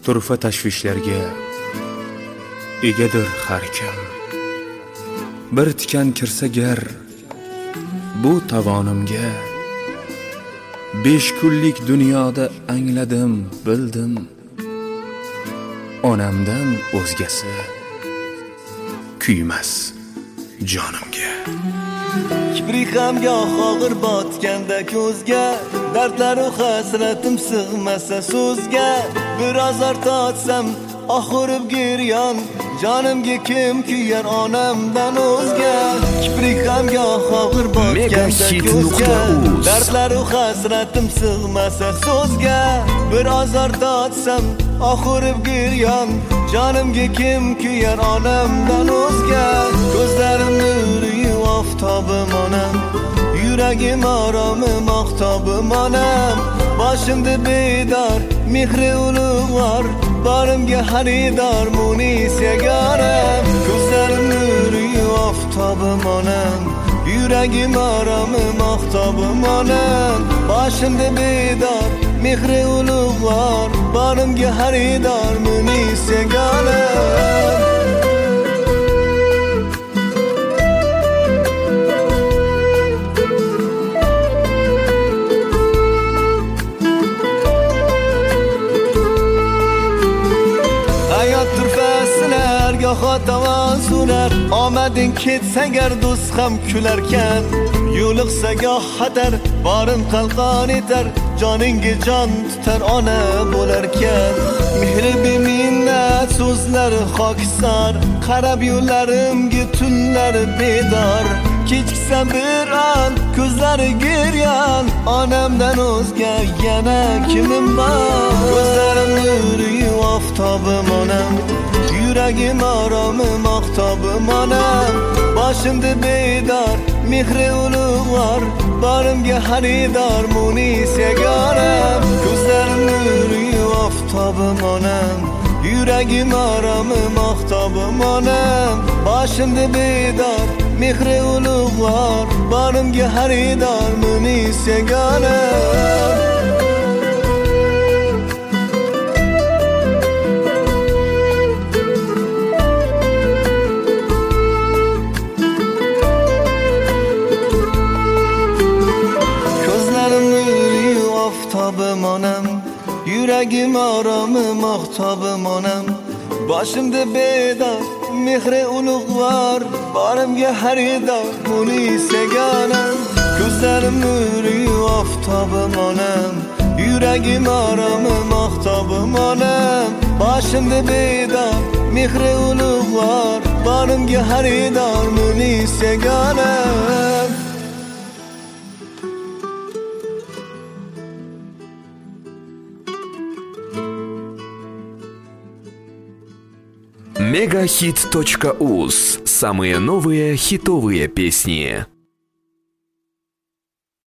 turfa tashvishlarga egadir har kim. Bir tikan kirsa gar bu tovonimga, 5 kunlik dunyoda angladim, bildim, onamdan o'zgasi kuymas jonimga. Kibrikam goh og'ir botganda ko'zga, dardlaru hasratim sig'masa so'zga, biroz ortatsam oxirib giryon, jonimga kim kuyar onamdan o'zga. Kibrikam goh og'ir botganda ko'zga, dardlaru hasratim sig'masa so'zga, biroz ortatsam oxirib giryon, jonimga kim kuyar onamdan o'zga. Ko'zlarim nuri oftobim onam, yuragim oromim oftobim onam, boshimda bedor mehri ulug'vor, borimga xaridor munis yagonam. Ko'zlarim nuri oftobim onam, yuragim oromim oftobim onam, boshimda bedor mehri ulug'vor, borimga xaridor munis yagonam. Xotawan sunar, omading ketsa gar do'st ham kularkan, yo'liqsa goh xatar, borim qalqon etar, joningga jon tutar ona bo'larkan. Mehri beminnat so'zlari xokisor, qarab yo'llarimga tunlari bedor, kechiksa bir an ko'zlari giryon, onamdan o'zga yana kimim bor. Ko'zlarim nuri oftobim onam, yuragim oromim oftobim onam, boshimda bedor mehri ulug'vor, borimga xaridor munis yagonam. Ko'zlarim nuri oftobim onam, yuragim oromim oftobim onam, boshimda bedor mehri ulug'vor, borimga xaridor munis yagonam. Oftobim onam, yuragim oromim oftobim onam, boshimda bedor mehri ulug'vor, borimga xaridor munis yagonam. Ko'zlarim nuri oftobim onam, yuragim oromim oftobim onam, boshimda bedor mehri ulug'vor, borimga xaridor munis yagonam. Megahit.uz. Самые новые хитовые песни.